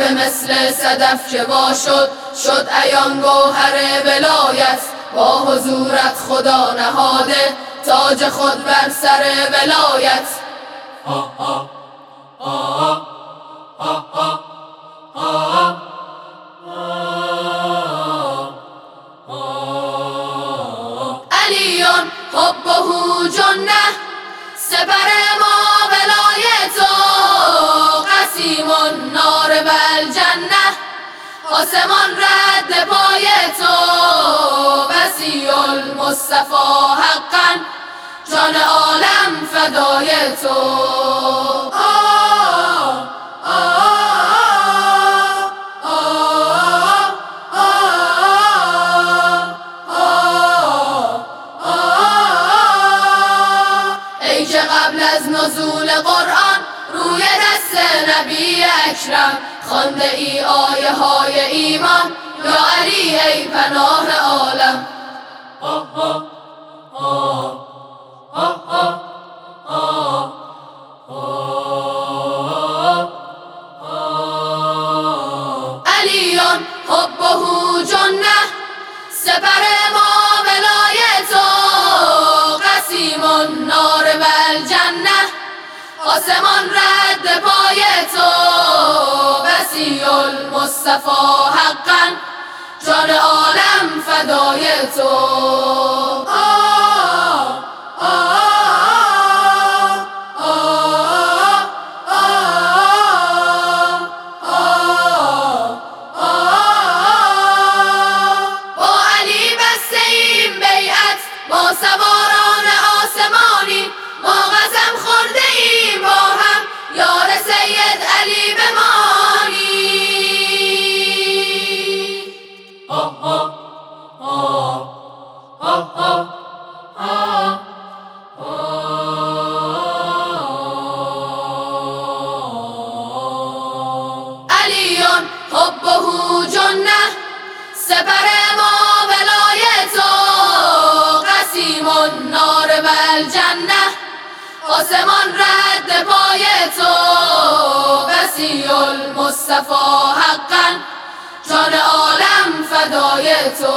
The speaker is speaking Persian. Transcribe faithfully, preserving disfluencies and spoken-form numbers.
کعبه مثل صدف که وا شد، شد عیان گوهر ولایت. با حضورت خدا نهاده تاج خود بر سر ولایت. آه آه آه آه آه آه علی حبه جنه، سپر ما ولایت. قسیم النار و الجنه، آسمان رد پای تو. وصی المصطفی حقا، جان عالم فدای تو. آه آه قبل از نزول قرآن روی دست نبی اکرم خوانده ای آیه های ایمان. یا علی ای پناه عالم. آه آه آه آه آه آه آه علی حبه جنه، سپر ما ولایت. قسیم النار و الجنه، آسمان رد پای تو. وصی المصطفی حقا، جان عالم فدای تو. آه آه با سواران آسمانی، ما قسم خورده ایم با هم یار سید علی بمانی. آه آه آه آه آه آه علی حبه جنه، سپر ما ولایت. قسیم النار و الجنه، آسمان رد پای تو. وصی المصطفی حقا، جان عالم فدای تو.